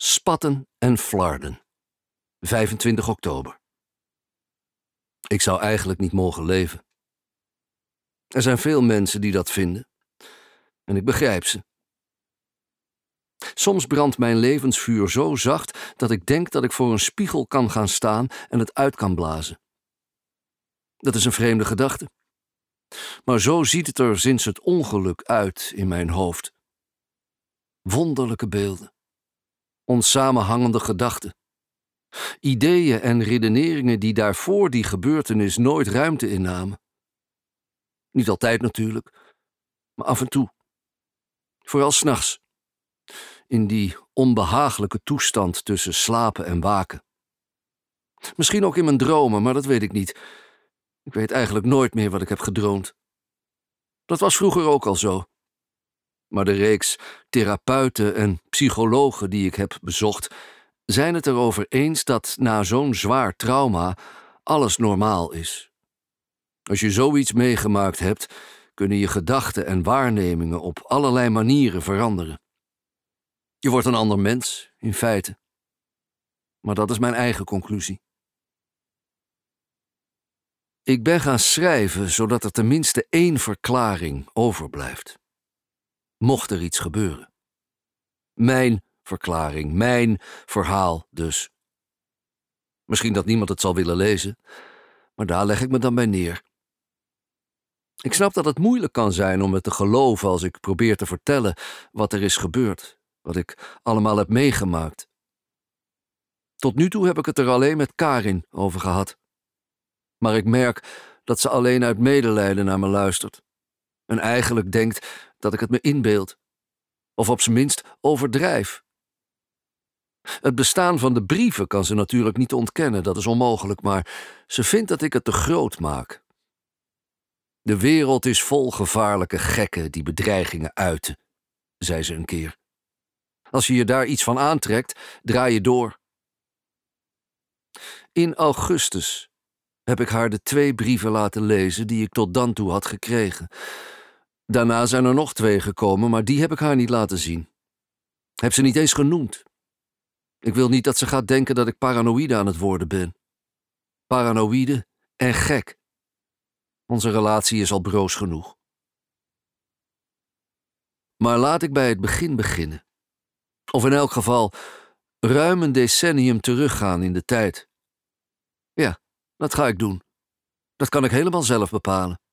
Spatten en flarden. 25 oktober. Ik zou eigenlijk niet mogen leven. Er zijn veel mensen die dat vinden. En ik begrijp ze. Soms brandt mijn levensvuur zo zacht dat ik denk dat ik voor een spiegel kan gaan staan en het uit kan blazen. Dat is een vreemde gedachte. Maar zo ziet het er sinds het ongeluk uit in mijn hoofd. Wonderlijke beelden. Onsamenhangende gedachten. Ideeën en redeneringen die daarvoor die gebeurtenis nooit ruimte innamen. Niet altijd natuurlijk, maar af en toe. Vooral 's nachts. In die onbehagelijke toestand tussen slapen en waken. Misschien ook in mijn dromen, maar dat weet ik niet. Ik weet eigenlijk nooit meer wat ik heb gedroomd. Dat was vroeger ook al zo. Maar de reeks therapeuten en psychologen die ik heb bezocht, zijn het erover eens dat na zo'n zwaar trauma alles normaal is. Als je zoiets meegemaakt hebt, kunnen je gedachten en waarnemingen op allerlei manieren veranderen. Je wordt een ander mens, in feite. Maar dat is mijn eigen conclusie. Ik ben gaan schrijven zodat er tenminste één verklaring overblijft. Mocht er iets gebeuren. Mijn verklaring, mijn verhaal dus. Misschien dat niemand het zal willen lezen, maar daar leg ik me dan bij neer. Ik snap dat het moeilijk kan zijn om het te geloven als ik probeer te vertellen wat er is gebeurd, wat ik allemaal heb meegemaakt. Tot nu toe heb ik het er alleen met Karin over gehad. Maar ik merk dat ze alleen uit medelijden naar me luistert. En eigenlijk denkt dat ik het me inbeeld. Of op zijn minst overdrijf. Het bestaan van de brieven kan ze natuurlijk niet ontkennen, dat is onmogelijk, maar ze vindt dat ik het te groot maak. De wereld is vol gevaarlijke gekken die bedreigingen uiten, zei ze een keer. Als je je daar iets van aantrekt, draai je door. In augustus heb ik haar de 2 brieven laten lezen die ik tot dan toe had gekregen. Daarna zijn er nog 2 gekomen, maar die heb ik haar niet laten zien. Heb ze niet eens genoemd. Ik wil niet dat ze gaat denken dat ik paranoïde aan het worden ben. Paranoïde en gek. Onze relatie is al broos genoeg. Maar laat ik bij het begin beginnen. Of in elk geval ruim een decennium teruggaan in de tijd. Ja, dat ga ik doen. Dat kan ik helemaal zelf bepalen.